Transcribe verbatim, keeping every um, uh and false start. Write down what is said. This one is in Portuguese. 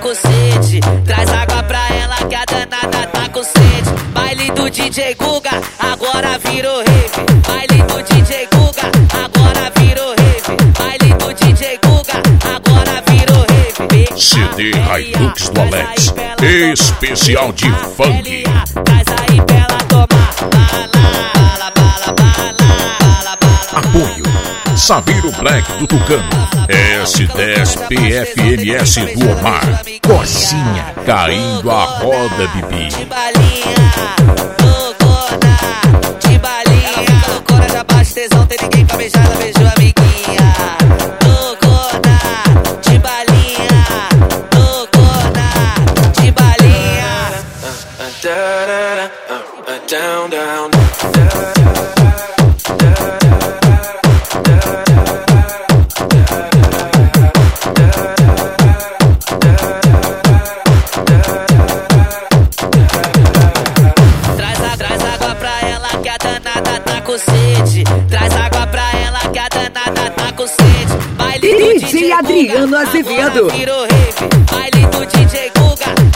com sede. Traz água pra ela que a danada tá com sede. Baile do D J Guga, agora virou rave. Baile do D J Guga, agora virou rave. Baile do D J Guga, agora virou rave. C D Hilux do Alex, especial de funk. Traz aí pra ela tomar bala, bala, bala, bala, bala. Apoio Saviro Black do Tucano, S dez P F M S do Omar, Cocinha caindo a roda, Bibi. De balinha, loucona, de balinha. Loucona já bate tesão, tem ninguém pra beijar, ela beijou a amiguinha. Loucona, de balinha, loucona, de balinha. Down, down, sede. Traz água pra ela que a danada tá com sede. Baile do D J Adriano Azevedo. Virou rave. Baile do D J Guga,